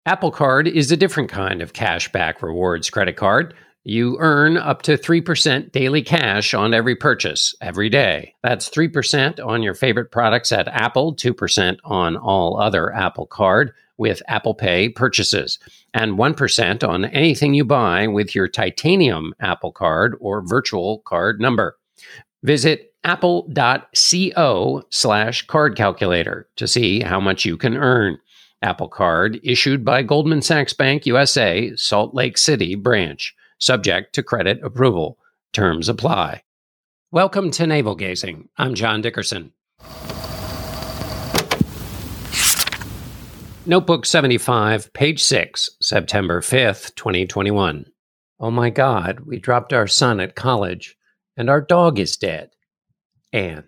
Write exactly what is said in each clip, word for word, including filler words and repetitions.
Apple Card is a different kind of cashback rewards credit card. You earn up to three percent daily cash on every purchase every day. That's three percent on your favorite products at Apple, two percent on all other Apple Card with Apple Pay purchases, and one percent on anything you buy with your titanium Apple Card or virtual card number. Visit apple.co slash card calculator to see how much you can earn. Apple Card issued by Goldman Sachs Bank U S A, Salt Lake City branch. Subject to credit approval. Terms apply. Welcome to Navel Gazing. I'm John Dickerson. Notebook seventy-five, page six, September fifth, twenty twenty-one. Oh my God, we dropped our son at college, and our dog is dead. Anne.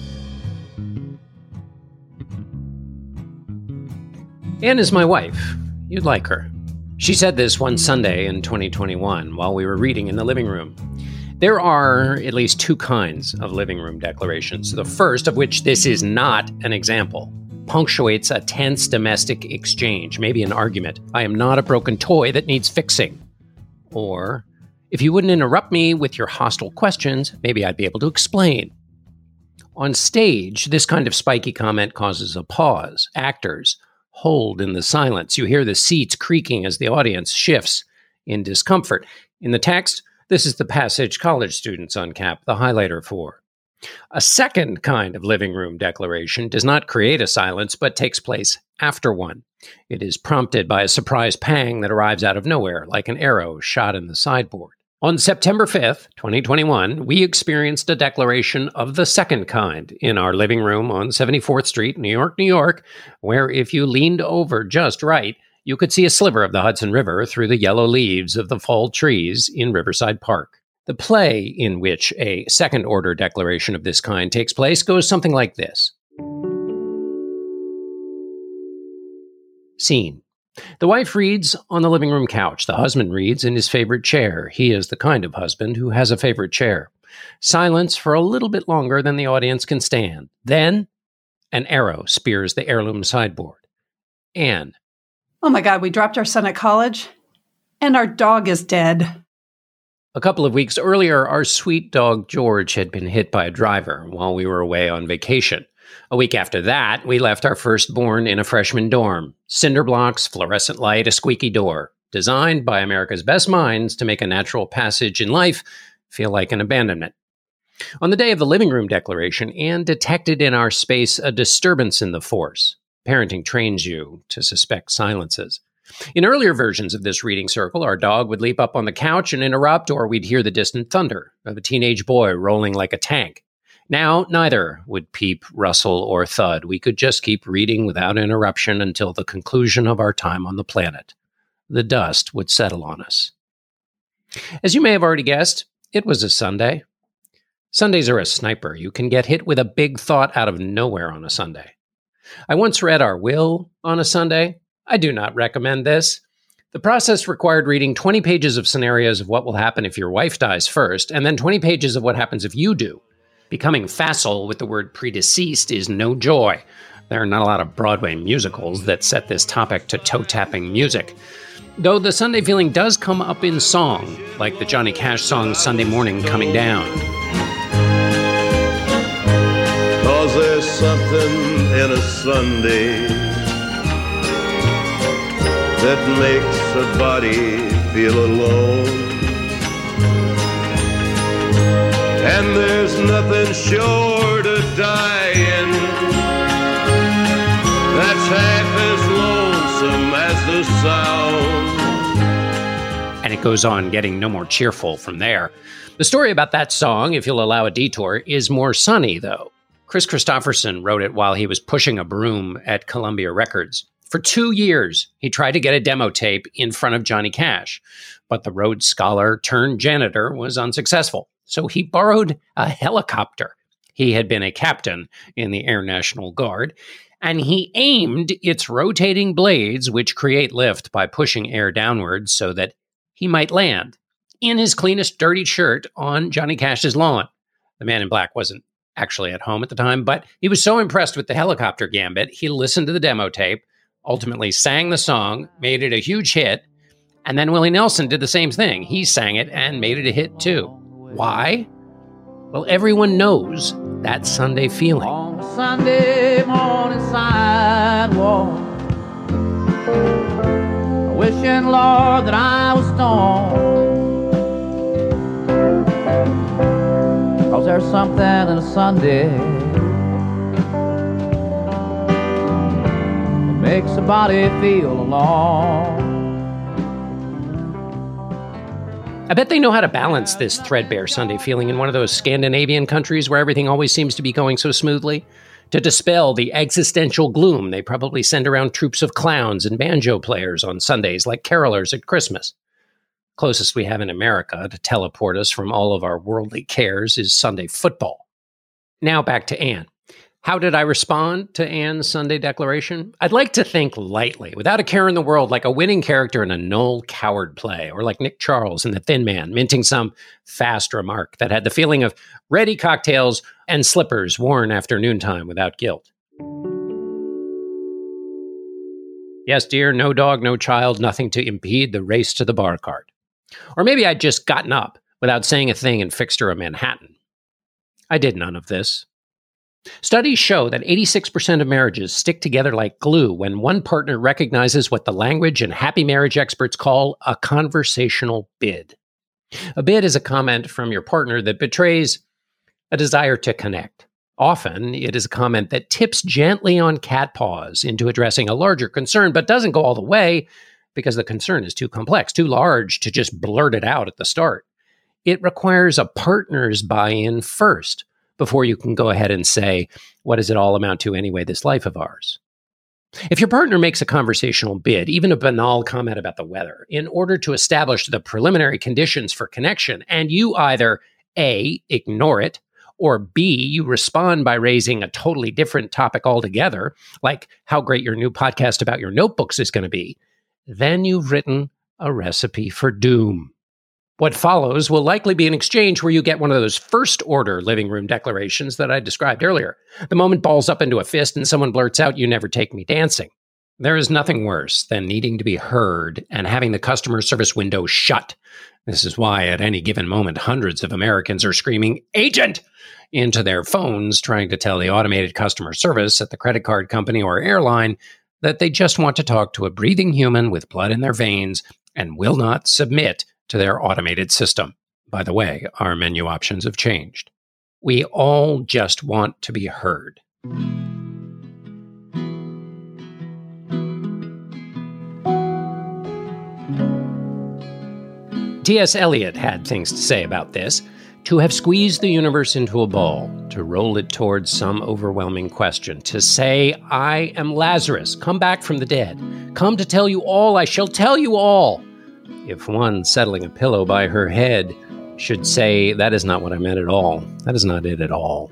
Anne is my wife. You'd like her. She said this one Sunday in twenty twenty-one while we were reading in the living room. There are at least two kinds of living room declarations. The first, of which this is not an example, punctuates a tense domestic exchange, maybe an argument. I am not a broken toy that needs fixing. Or, if you wouldn't interrupt me with your hostile questions, maybe I'd be able to explain. On stage, this kind of spiky comment causes a pause. Actors hold in the silence. You hear the seats creaking as the audience shifts in discomfort. In the text, this is the passage college students uncap the highlighter for. A second kind of living room declaration does not create a silence, but takes place after one. It is prompted by a surprise pang that arrives out of nowhere, like an arrow shot in the sideboard. On September fifth, twenty twenty-one, we experienced a declaration of the second kind in our living room on seventy-fourth Street, New York, New York, where if you leaned over just right, you could see a sliver of the Hudson River through the yellow leaves of the fall trees in Riverside Park. The play in which a second-order declaration of this kind takes place goes something like this. Scene. The wife reads on the living room couch. The husband reads in his favorite chair. He is the kind of husband who has a favorite chair. Silence for a little bit longer than the audience can stand. Then, an arrow spears the heirloom sideboard. Anne. Oh my God, we dropped our son at college, and our dog is dead. A couple of weeks earlier, our sweet dog George had been hit by a driver while we were away on vacation. A week after that, we left our firstborn in a freshman dorm. Cinder blocks, fluorescent light, a squeaky door. Designed by America's best minds to make a natural passage in life feel like an abandonment. On the day of the living room declaration, Anne detected in our space a disturbance in the force. Parenting trains you to suspect silences. In earlier versions of this reading circle, our dog would leap up on the couch and interrupt, or we'd hear the distant thunder of a teenage boy rolling like a tank. Now, neither would peep, rustle, or thud. We could just keep reading without interruption until the conclusion of our time on the planet. The dust would settle on us. As you may have already guessed, it was a Sunday. Sundays are a sniper. You can get hit with a big thought out of nowhere on a Sunday. I once read our will on a Sunday. I do not recommend this. The process required reading twenty pages of scenarios of what will happen if your wife dies first, and then twenty pages of what happens if you do. Becoming facile with the word predeceased is no joy. There are not a lot of Broadway musicals that set this topic to toe-tapping music. Though the Sunday feeling does come up in song, like the Johnny Cash song Sunday Morning Coming Down. 'Cause there's something in a Sunday that makes a body feel alone. And there's nothing short of dying that's half as lonesome as the sound. And it goes on getting no more cheerful from there. The story about that song, if you'll allow a detour, is more sunny, though. Chris Christopherson wrote it while he was pushing a broom at Columbia Records. For two years, he tried to get a demo tape in front of Johnny Cash, but the Rhodes Scholar turned janitor was unsuccessful. So he borrowed a helicopter. He had been a captain in the Air National Guard, and he aimed its rotating blades, which create lift by pushing air downwards so that he might land in his cleanest dirty shirt on Johnny Cash's lawn. The man in black wasn't actually at home at the time, but he was so impressed with the helicopter gambit, he listened to the demo tape, ultimately sang the song, made it a huge hit, and then Willie Nelson did the same thing. He sang it and made it a hit too. Why? Well, everyone knows that Sunday feeling. On a Sunday morning sidewalk, wishing, Lord, that I was stoned. 'Cause there's something in a Sunday that makes a body feel alone. I bet they know how to balance this threadbare Sunday feeling in one of those Scandinavian countries where everything always seems to be going so smoothly. To dispel the existential gloom, they probably send around troops of clowns and banjo players on Sundays like carolers at Christmas. Closest we have in America to teleport us from all of our worldly cares is Sunday football. Now back to Anne. How did I respond to Anne's Sunday declaration? I'd like to think lightly, without a care in the world, like a winning character in a Noel Coward play, or like Nick Charles in The Thin Man, minting some fast remark that had the feeling of ready cocktails and slippers worn after noontime without guilt. Yes, dear, no dog, no child, nothing to impede the race to the bar cart. Or maybe I'd just gotten up without saying a thing and fixed her a Manhattan. I did none of this. Studies show that eighty-six percent of marriages stick together like glue when one partner recognizes what the language and happy marriage experts call a conversational bid. A bid is a comment from your partner that betrays a desire to connect. Often, it is a comment that tips gently on cat paws into addressing a larger concern, but doesn't go all the way because the concern is too complex, too large to just blurt it out at the start. It requires a partner's buy-in first, before you can go ahead and say, what does it all amount to anyway, this life of ours? If your partner makes a conversational bid, even a banal comment about the weather, in order to establish the preliminary conditions for connection, and you either A, ignore it, or B, you respond by raising a totally different topic altogether, like how great your new podcast about your notebooks is going to be, then you've written a recipe for doom. What follows will likely be an exchange where you get one of those first-order living room declarations that I described earlier. The moment balls up into a fist and someone blurts out, "You never take me dancing." There is nothing worse than needing to be heard and having the customer service window shut. This is why at any given moment, hundreds of Americans are screaming, "Agent!" into their phones, trying to tell the automated customer service at the credit card company or airline that they just want to talk to a breathing human with blood in their veins and will not submit to their automated system. By the way, our menu options have changed. We all just want to be heard. T S Eliot had things to say about this. To have squeezed the universe into a ball, to roll it towards some overwhelming question, to say, "I am Lazarus, come back from the dead, come to tell you all, I shall tell you all." If one settling a pillow by her head should say, "That is not what I meant at all. That is not it at all."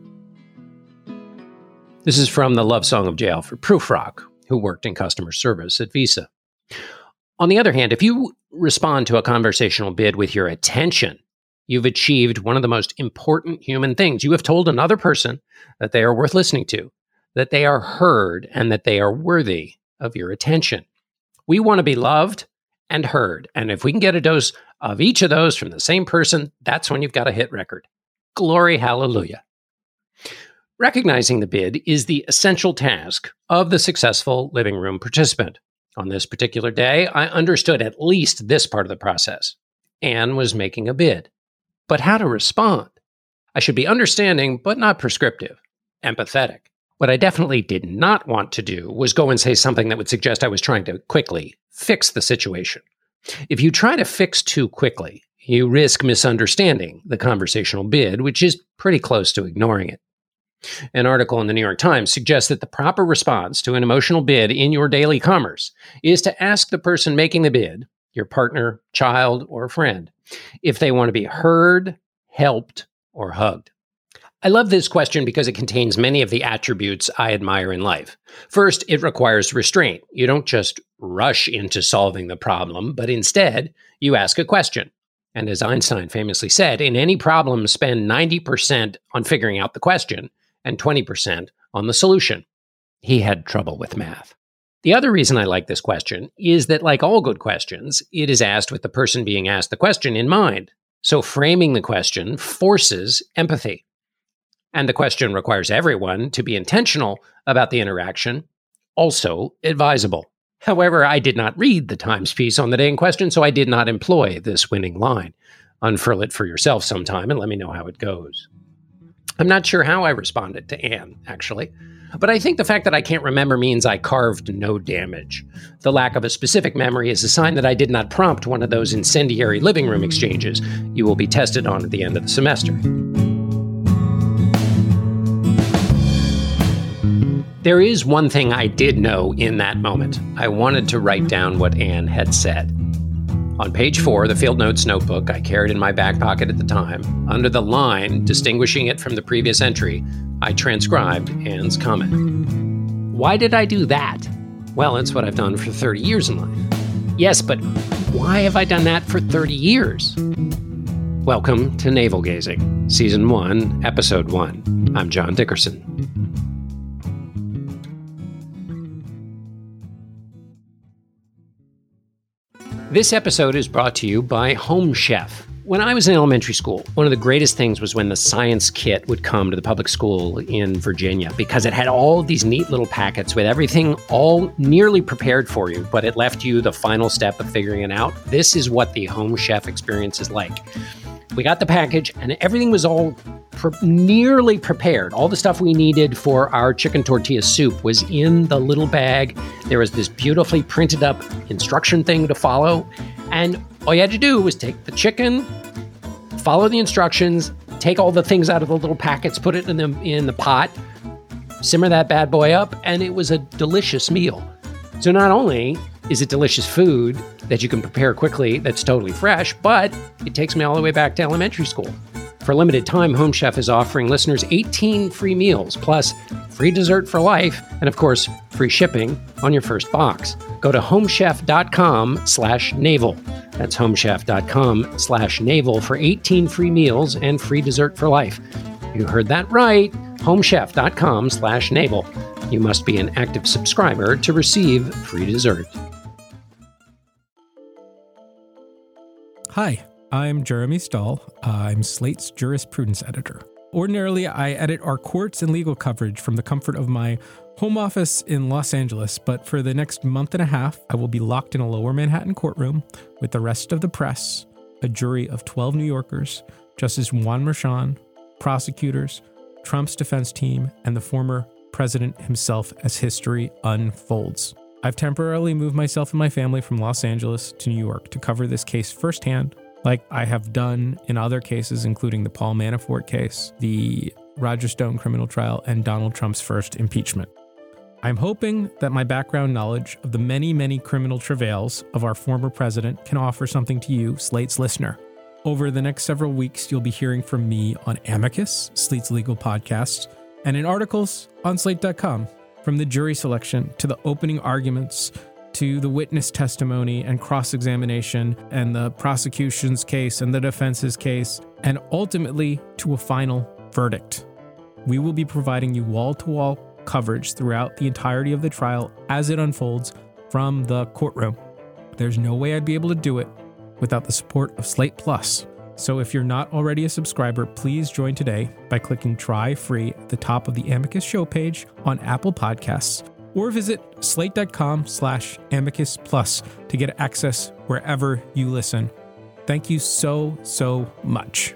This is from the love song of J. Alfred Prufrock, who worked in customer service at Visa. On the other hand, if you respond to a conversational bid with your attention, you've achieved one of the most important human things. You have told another person that they are worth listening to, that they are heard, and that they are worthy of your attention. We want to be loved and heard. And if we can get a dose of each of those from the same person, that's when you've got a hit record. Glory, hallelujah. Recognizing the bid is the essential task of the successful living room participant. On this particular day, I understood at least this part of the process. Anne was making a bid. But how to respond? I should be understanding, but not prescriptive, empathetic. What I definitely did not want to do was go and say something that would suggest I was trying to quickly fix the situation. If you try to fix too quickly, you risk misunderstanding the conversational bid, which is pretty close to ignoring it. An article in the New York Times suggests that the proper response to an emotional bid in your daily commerce is to ask the person making the bid, your partner, child, or friend, if they want to be heard, helped, or hugged. I love this question because it contains many of the attributes I admire in life. First, it requires restraint. You don't just rush into solving the problem, but instead, you ask a question. And as Einstein famously said, in any problem, spend ninety percent on figuring out the question and twenty percent on the solution. He had trouble with math. The other reason I like this question is that, like all good questions, it is asked with the person being asked the question in mind. So framing the question forces empathy. And the question requires everyone to be intentional about the interaction, also advisable. However, I did not read the Times piece on the day in question, so I did not employ this winning line. Unfurl it for yourself sometime and let me know how it goes. I'm not sure how I responded to Anne, actually. But I think the fact that I can't remember means I carved no damage. The lack of a specific memory is a sign that I did not prompt one of those incendiary living room exchanges you will be tested on at the end of the semester. There is one thing I did know in that moment. I wanted to write down what Anne had said. On page four, the Field Notes notebook I carried in my back pocket at the time, under the line distinguishing it from the previous entry, I transcribed Anne's comment. Why did I do that? Well, it's what I've done for thirty years in life. Yes, but why have I done that for thirty years? Welcome to Navel Gazing, Season one, Episode one. I'm John Dickerson. This episode is brought to you by Home Chef. When I was in elementary school, one of the greatest things was when the science kit would come to the public school in Virginia, because it had all these neat little packets with everything all nearly prepared for you, but it left you the final step of figuring it out. This is what the Home Chef experience is like. We got the package and everything was all pre- nearly prepared. All the stuff we needed for our chicken tortilla soup was in the little bag. There was this beautifully printed up instruction thing to follow. And all you had to do was take the chicken, follow the instructions, take all the things out of the little packets, put it in the, in the pot, simmer that bad boy up, and it was a delicious meal. So not only is it delicious food that you can prepare quickly that's totally fresh, but it takes me all the way back to elementary school. For a limited time, Home Chef is offering listeners eighteen free meals, plus free dessert for life, and of course, free shipping on your first box. Go to homechef.com slash navel. That's homechef.com slash navel for eighteen free meals and free dessert for life. You heard that right, homechef.com slash navel. You must be an active subscriber to receive free dessert. Hi, I'm Jeremy Stahl. I'm Slate's jurisprudence editor. Ordinarily, I edit our courts and legal coverage from the comfort of my home office in Los Angeles, but for the next month and a half, I will be locked in a lower Manhattan courtroom with the rest of the press, a jury of twelve New Yorkers, Justice Juan Merchan, prosecutors, Trump's defense team, and the former president himself as history unfolds. I've temporarily moved myself and my family from Los Angeles to New York to cover this case firsthand, like I have done in other cases, including the Paul Manafort case, the Roger Stone criminal trial, and Donald Trump's first impeachment. I'm hoping that my background knowledge of the many, many criminal travails of our former president can offer something to you, Slate's listener. Over the next several weeks, you'll be hearing from me on Amicus, Slate's legal podcast, and in articles on slate dot com. From the jury selection to the opening arguments to the witness testimony and cross-examination and the prosecution's case and the defense's case, and ultimately to a final verdict. We will be providing you wall-to-wall coverage throughout the entirety of the trial as it unfolds from the courtroom. There's no way I'd be able to do it without the support of Slate Plus. So if you're not already a subscriber, please join today by clicking try free at the top of the Amicus show page on Apple Podcasts, or visit slate.com slash amicus plus to get access wherever you listen. Thank you so, so much.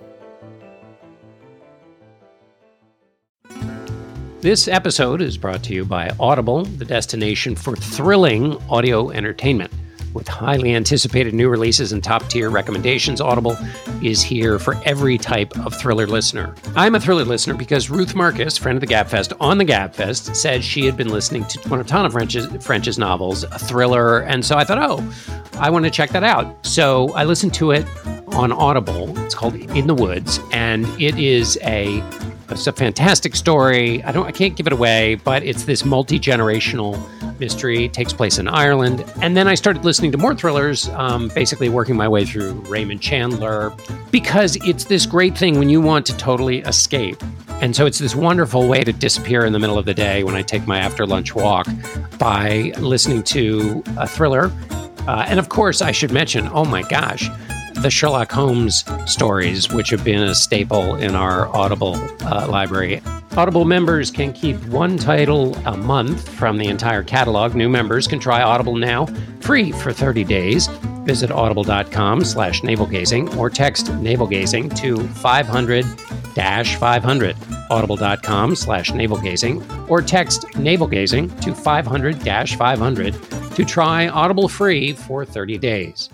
This episode is brought to you by Audible, the destination for thrilling audio entertainment. With highly anticipated new releases and top-tier recommendations, Audible is here for every type of thriller listener. I'm a thriller listener because Ruth Marcus, friend of the Gabfest, on the Gabfest, said she had been listening to one of Tana French's, French's novels, a thriller, and so I thought, oh, I want to check that out. So I listened to it on Audible. It's called In the Woods, and it is a It's a fantastic story. I don't, I can't give it away, but it's this multi-generational mystery. It takes place in Ireland. And then I started listening to more thrillers, um, basically working my way through Raymond Chandler, because it's this great thing when you want to totally escape And so it's this wonderful way to disappear in the middle of the day when I take my after lunch walk by listening to a thriller. Uh, and of course, I should mention, oh my gosh, the Sherlock Holmes stories, which have been a staple in our Audible uh, library. Audible members can keep one title a month from the entire catalog. New members can try Audible now, free for thirty days. Visit audible.com slash navel-gazing or text navel-gazing to five hundred dash five hundred. Audible.com slash navel-gazing or text navel-gazing to five hundred dash five hundred to try Audible free for thirty days.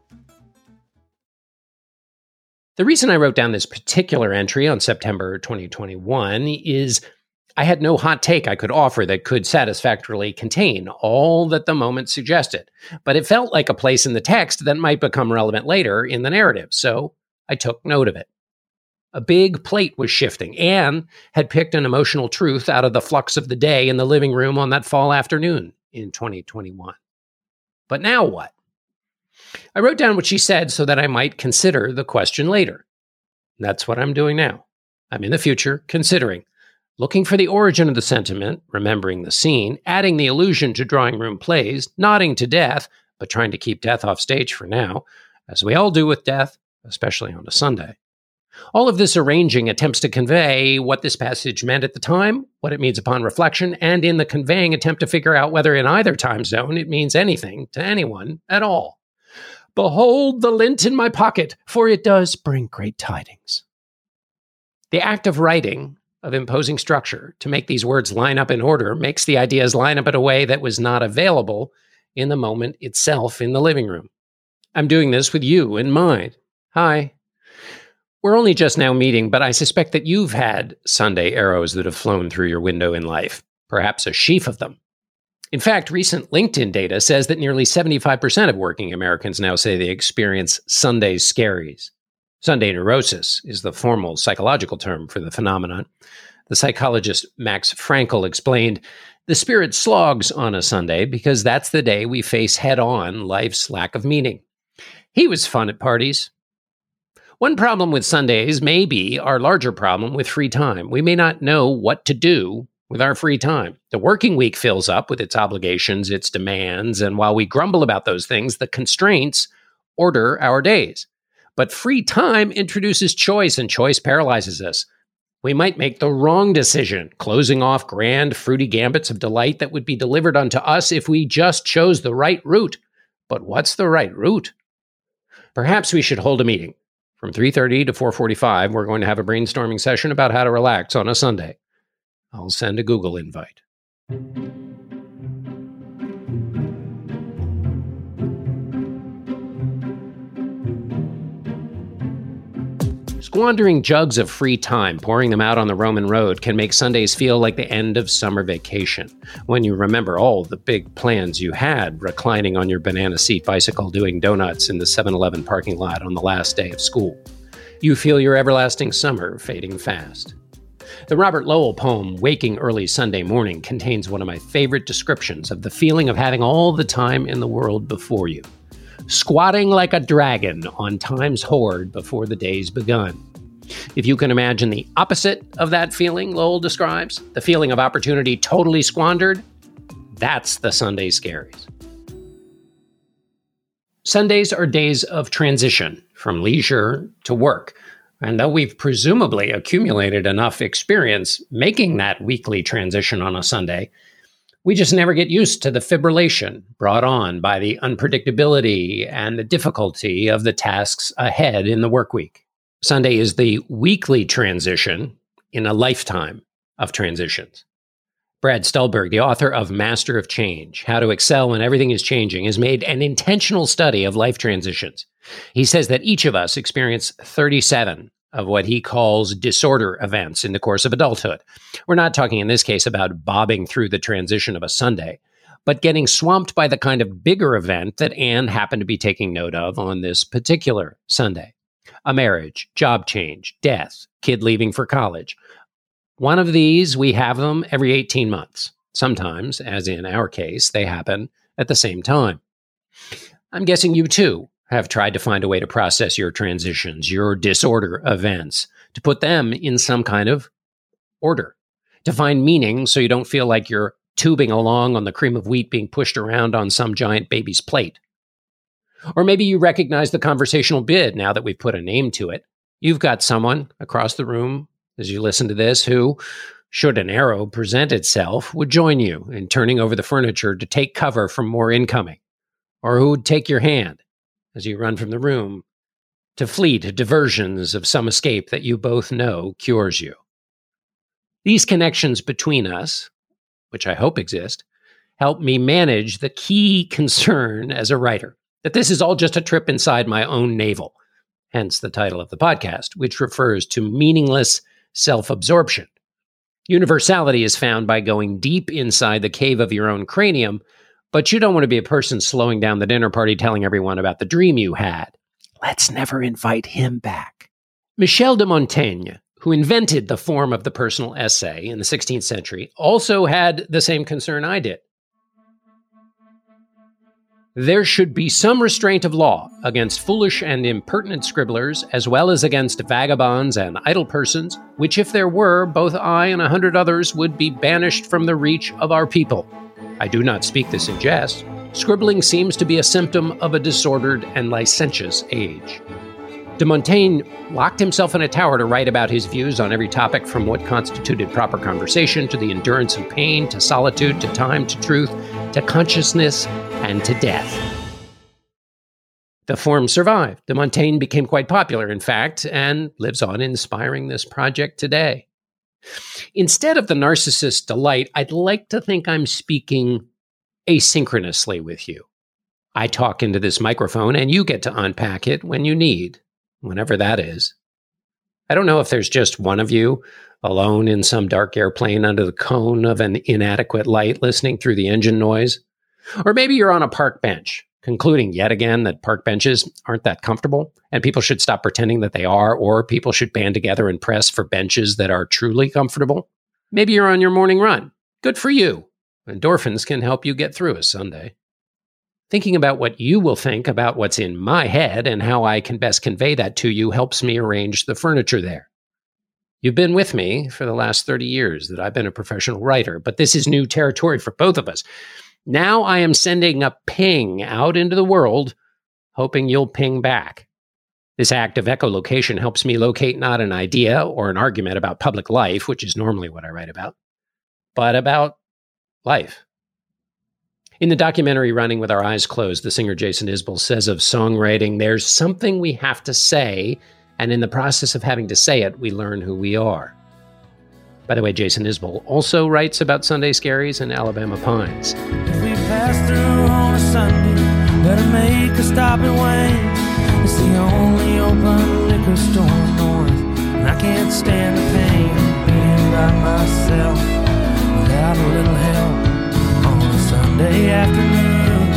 The reason I wrote down this particular entry on September twenty twenty-one is I had no hot take I could offer that could satisfactorily contain all that the moment suggested, but it felt like a place in the text that might become relevant later in the narrative, so I took note of it. A big plate was shifting. Anne had picked an emotional truth out of the flux of the day in the living room on that fall afternoon in twenty twenty-one. But now what? I wrote down what she said so that I might consider the question later. That's what I'm doing now. I'm in the future, considering, looking for the origin of the sentiment, remembering the scene, adding the allusion to drawing room plays, nodding to death, but trying to keep death off stage for now, as we all do with death, especially on a Sunday. All of this arranging attempts to convey what this passage meant at the time, what it means upon reflection, and in the conveying attempt to figure out whether in either time zone it means anything to anyone at all. Behold the lint in my pocket, for it does bring great tidings. The act of writing, of imposing structure, to make these words line up in order, makes the ideas line up in a way that was not available in the moment itself in the living room. I'm doing this with you in mind. Hi. We're only just now meeting, but I suspect that you've had Sunday arrows that have flown through your window in life, perhaps a sheaf of them. In fact, recent LinkedIn data says that nearly seventy-five percent of working Americans now say they experience Sunday scaries. Sunday neurosis is the formal psychological term for the phenomenon. The psychologist Max Frankl explained, the spirit slogs on a Sunday because that's the day we face head-on life's lack of meaning. He was fun at parties. One problem with Sundays may be our larger problem with free time. We may not know what to do with our free time. The working week fills up with its obligations, its demands, and while we grumble about those things, the constraints order our days. But free time introduces choice, and choice paralyzes us. We might make the wrong decision, closing off grand, fruity gambits of delight that would be delivered unto us if we just chose the right route. But what's the right route? Perhaps we should hold a meeting. From three thirty to four forty-five, we're going to have a brainstorming session about how to relax on a Sunday. I'll send a Google invite. Squandering jugs of free time, pouring them out on the Roman road, can make Sundays feel like the end of summer vacation, when you remember all the big plans you had, reclining on your banana seat bicycle doing donuts in the seven eleven parking lot on the last day of school. You feel your everlasting summer fading fast. The Robert Lowell poem, Waking Early Sunday Morning, contains one of my favorite descriptions of the feeling of having all the time in the world before you. Squatting like a dragon on time's hoard before the day's begun. If you can imagine the opposite of that feeling Lowell describes, the feeling of opportunity totally squandered, that's the Sunday scaries. Sundays are days of transition from leisure to work. And though we've presumably accumulated enough experience making that weekly transition on a Sunday, we just never get used to the fibrillation brought on by the unpredictability and the difficulty of the tasks ahead in the work week. Sunday is the weekly transition in a lifetime of transitions. Brad Stulberg, the author of Master of Change, How to Excel When Everything is Changing, has made an intentional study of life transitions. He says that each of us experience thirty-seven of what he calls disorder events in the course of adulthood. We're not talking in this case about bobbing through the transition of a Sunday, but getting swamped by the kind of bigger event that Anne happened to be taking note of on this particular Sunday. A marriage, job change, death, kid leaving for college. One of these, we have them every eighteen months. Sometimes, as in our case, they happen at the same time. I'm guessing you too have tried to find a way to process your transitions, your disorder events, to put them in some kind of order, to find meaning so you don't feel like you're tubing along on the cream of wheat being pushed around on some giant baby's plate. Or maybe you recognize the conversational bid now that we've put a name to it. You've got someone across the room as you listen to this who, should an arrow present itself, would join you in turning over the furniture to take cover from more incoming, or who would take your hand as you run from the room to flee to diversions of some escape that you both know cures you. These connections between us, which I hope exist, help me manage the key concern as a writer, that this is all just a trip inside my own navel, hence the title of the podcast, which refers to meaningless self-absorption. Universality is found by going deep inside the cave of your own cranium, but you don't want to be a person slowing down the dinner party telling everyone about the dream you had. Let's never invite him back. Michel de Montaigne, who invented the form of the personal essay in the sixteenth century, also had the same concern I did. There should be some restraint of law against foolish and impertinent scribblers, as well as against vagabonds and idle persons, which if there were, both I and a hundred others would be banished from the reach of our people. I do not speak this in jest. Scribbling seems to be a symptom of a disordered and licentious age. De Montaigne locked himself in a tower to write about his views on every topic, from what constituted proper conversation to the endurance of pain, to solitude, to time, to truth, to consciousness, and to death. The form survived. De Montaigne became quite popular, in fact, and lives on inspiring this project today. Instead of the narcissist's delight, I'd like to think I'm speaking asynchronously with you. I talk into this microphone, and you get to unpack it when you need, whenever that is. I don't know if there's just one of you alone in some dark airplane under the cone of an inadequate light listening through the engine noise. Or maybe you're on a park bench, concluding yet again that park benches aren't that comfortable, and people should stop pretending that they are, or people should band together and press for benches that are truly comfortable. Maybe you're on your morning run. Good for you. Endorphins can help you get through a Sunday. Thinking about what you will think about what's in my head and how I can best convey that to you helps me arrange the furniture there. You've been with me for the last thirty years that I've been a professional writer, but this is new territory for both of us. Now I am sending a ping out into the world, hoping you'll ping back. This act of echolocation helps me locate not an idea or an argument about public life, which is normally what I write about, but about life. In the documentary Running with Our Eyes Closed, the singer Jason Isbell says of songwriting, there's something we have to say, and in the process of having to say it, we learn who we are. By the way, Jason Isbell also writes about Sunday Scaries and Alabama Pines. If we pass through on a Sunday, better make a stop at Wayne. It's the only open liquor store north, and I can't stand the pain of being by myself without a little help on a Sunday afternoon.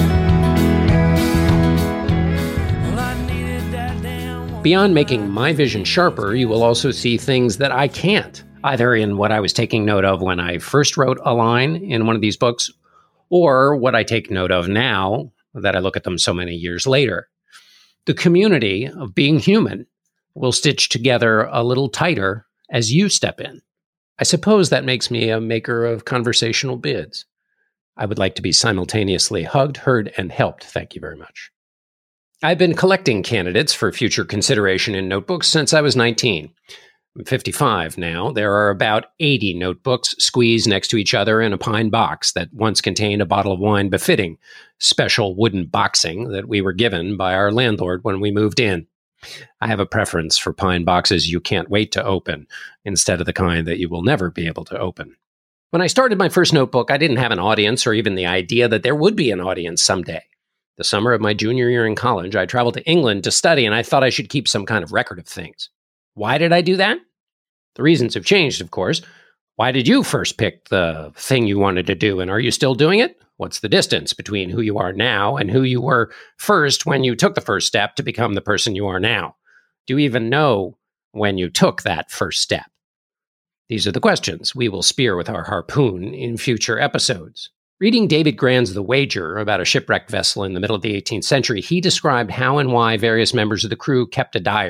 Well, I needed that damn. Beyond making my vision sharper, you will also see things that I can't, either in what I was taking note of when I first wrote a line in one of these books, or what I take note of now that I look at them so many years later. The community of being human will stitch together a little tighter as you step in. I suppose that makes me a maker of conversational bids. I would like to be simultaneously hugged, heard, and helped. Thank you very much. I've been collecting candidates for future consideration in notebooks since I was nineteen. I'm fifty-five now. There are about eighty notebooks squeezed next to each other in a pine box that once contained a bottle of wine befitting special wooden boxing that we were given by our landlord when we moved in. I have a preference for pine boxes you can't wait to open, instead of the kind that you will never be able to open. When I started my first notebook, I didn't have an audience or even the idea that there would be an audience someday. The summer of my junior year in college, I traveled to England to study, and I thought I should keep some kind of record of things. Why did I do that? The reasons have changed, of course. Why did you first pick the thing you wanted to do, and are you still doing it? What's the distance between who you are now and who you were first when you took the first step to become the person you are now? Do you even know when you took that first step? These are the questions we will spear with our harpoon in future episodes. Reading David Grann's The Wager about a shipwrecked vessel in the middle of the eighteenth century, he described how and why various members of the crew kept a diary.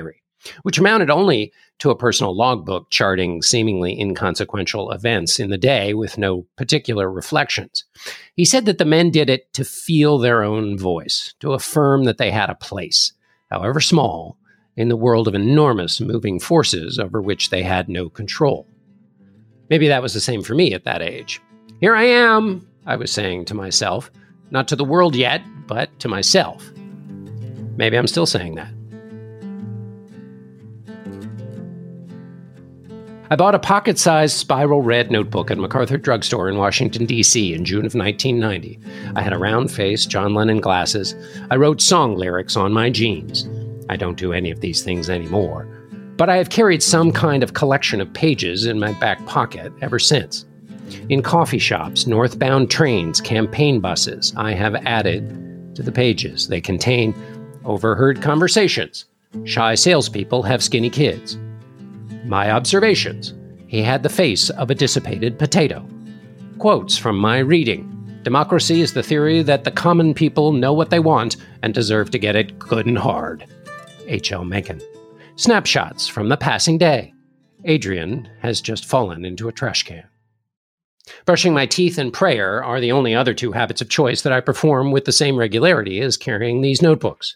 which amounted only to a personal logbook charting seemingly inconsequential events in the day with no particular reflections. He said that the men did it to feel their own voice, to affirm that they had a place, however small, in the world of enormous moving forces over which they had no control. Maybe that was the same for me at that age. Here I am, I was saying to myself, not to the world yet, but to myself. Maybe I'm still saying that. I bought a pocket-sized spiral red notebook at MacArthur Drugstore in Washington, D C in June of nineteen ninety. I had a round face, John Lennon glasses. I wrote song lyrics on my jeans. I don't do any of these things anymore, but I have carried some kind of collection of pages in my back pocket ever since. In coffee shops, northbound trains, campaign buses, I have added to the pages. They contain overheard conversations. Shy salespeople have skinny kids. My observations. He had the face of a dissipated potato. Quotes from my reading. Democracy is the theory that the common people know what they want and deserve to get it good and hard. H L Mencken. Snapshots from the passing day. Adrian has just fallen into a trash can. Brushing my teeth and prayer are the only other two habits of choice that I perform with the same regularity as carrying these notebooks.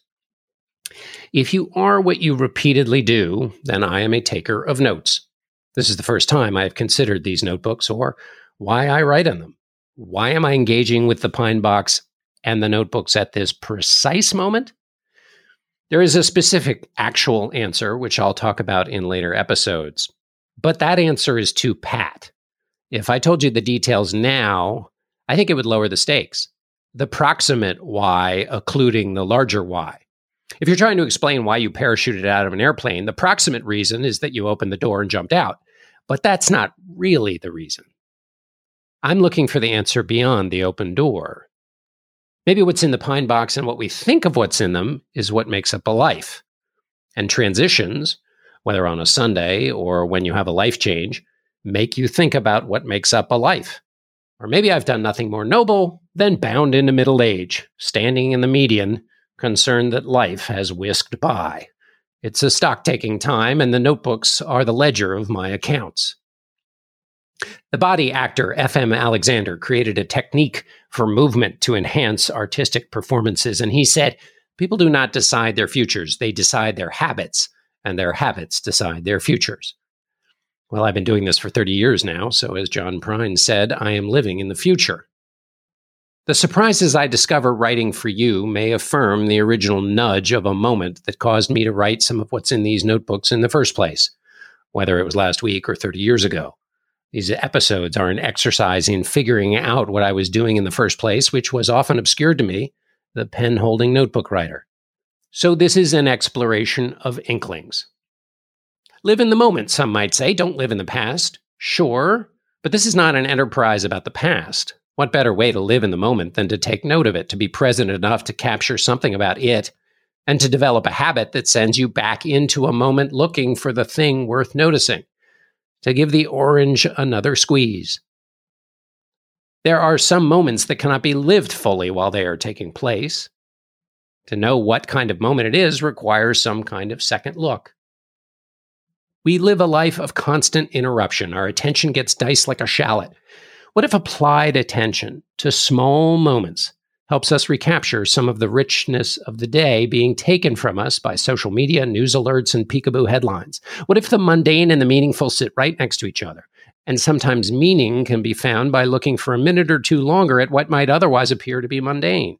If you are what you repeatedly do, then I am a taker of notes. This is the first time I have considered these notebooks or why I write in them. Why am I engaging with the Pine Box and the notebooks at this precise moment? There is a specific actual answer, which I'll talk about in later episodes. But that answer is too pat. If I told you the details now, I think it would lower the stakes. The proximate why occluding the larger why. If you're trying to explain why you parachuted out of an airplane, the proximate reason is that you opened the door and jumped out. But that's not really the reason. I'm looking for the answer beyond the open door. Maybe what's in the Pine Box and what we think of what's in them is what makes up a life. And transitions, whether on a Sunday or when you have a life change, make you think about what makes up a life. Or maybe I've done nothing more noble than bound into middle age, standing in the median, concerned that life has whisked by. It's a stock-taking time, and the notebooks are the ledger of my accounts. The body actor F M Alexander created a technique for movement to enhance artistic performances, and he said, people do not decide their futures, they decide their habits, and their habits decide their futures. Well, I've been doing this for thirty years now, so as John Prine said, I am living in the future. The surprises I discover writing for you may affirm the original nudge of a moment that caused me to write some of what's in these notebooks in the first place, whether it was last week or thirty years ago. These episodes are an exercise in figuring out what I was doing in the first place, which was often obscured to me, the pen-holding notebook writer. So this is an exploration of inklings. Live in the moment, some might say. Don't live in the past. Sure, but this is not an enterprise about the past. What better way to live in the moment than to take note of it, to be present enough to capture something about it, and to develop a habit that sends you back into a moment looking for the thing worth noticing, to give the orange another squeeze. There are some moments that cannot be lived fully while they are taking place. To know what kind of moment it is requires some kind of second look. We live a life of constant interruption. Our attention gets diced like a shallot. What if applied attention to small moments helps us recapture some of the richness of the day being taken from us by social media, news alerts, and peekaboo headlines? What if the mundane and the meaningful sit right next to each other? And sometimes meaning can be found by looking for a minute or two longer at what might otherwise appear to be mundane.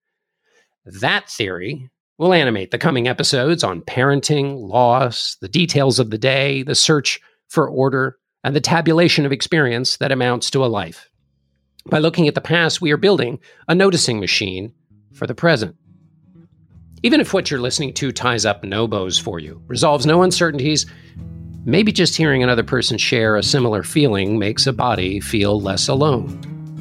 That theory will animate the coming episodes on parenting, loss, the details of the day, the search for order, and the tabulation of experience that amounts to a life. By looking at the past, we are building a noticing machine for the present. Even if what you're listening to ties up no bows for you, resolves no uncertainties, maybe just hearing another person share a similar feeling makes a body feel less alone.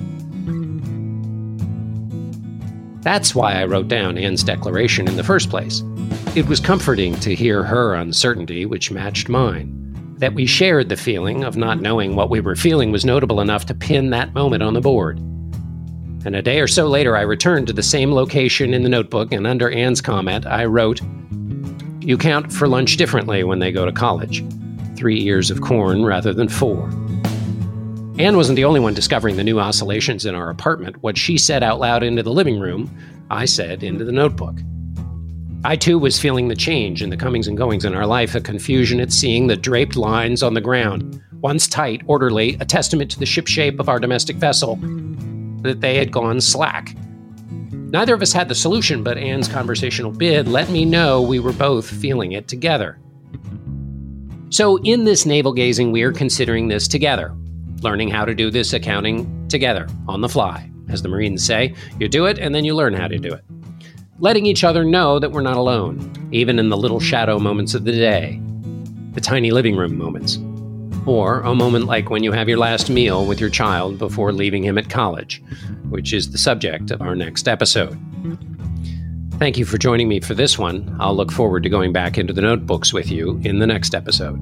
That's why I wrote down Anne's declaration in the first place. It was comforting to hear her uncertainty, which matched mine. That we shared the feeling of not knowing what we were feeling was notable enough to pin that moment on the board. And a day or so later, I returned to the same location in the notebook, and under Anne's comment, I wrote, You count for lunch differently when they go to college. Three ears of corn rather than four. Anne wasn't the only one discovering the new oscillations in our apartment. What she said out loud into the living room, I said into the notebook. I, too, was feeling the change in the comings and goings in our life, a confusion at seeing the draped lines on the ground, once tight, orderly, a testament to the shipshape of our domestic vessel, that they had gone slack. Neither of us had the solution, but Anne's conversational bid let me know we were both feeling it together. So in this navel gazing, we are considering this together, learning how to do this accounting together, on the fly. As the Marines say, you do it and then you learn how to do it. Letting each other know that we're not alone, even in the little shadow moments of the day, the tiny living room moments, or a moment like when you have your last meal with your child before leaving him at college, which is the subject of our next episode. Thank you for joining me for this one. I'll look forward to going back into the notebooks with you in the next episode.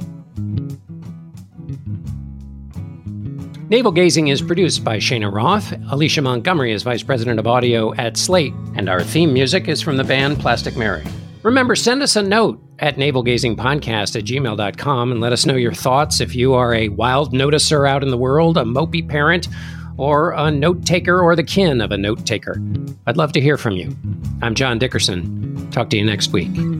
Navel Gazing is produced by Shana Roth. Alicia Montgomery is Vice President of Audio at Slate, and our theme music is from the band Plastic Mary. Remember, send us a note at navelgazingpodcast at gmail dot com and let us know your thoughts if you are a wild noticer out in the world, a mopey parent, or a note taker or the kin of a note taker. I'd love to hear from you. I'm John Dickerson. Talk to you next week.